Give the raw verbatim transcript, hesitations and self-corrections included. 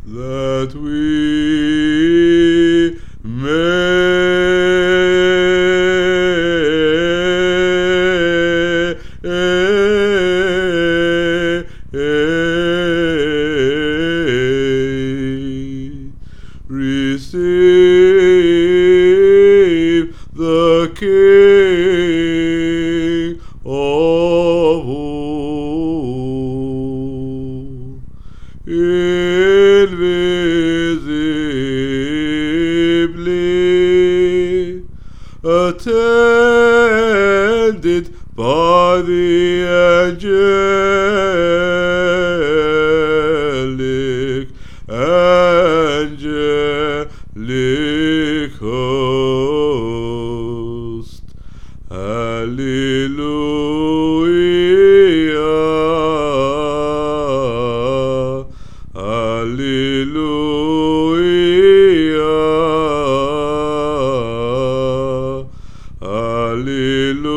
that we may receive the King of all, invisibly attended by the angelic, angelic host. Hallelujah, hallelujah, hallelujah.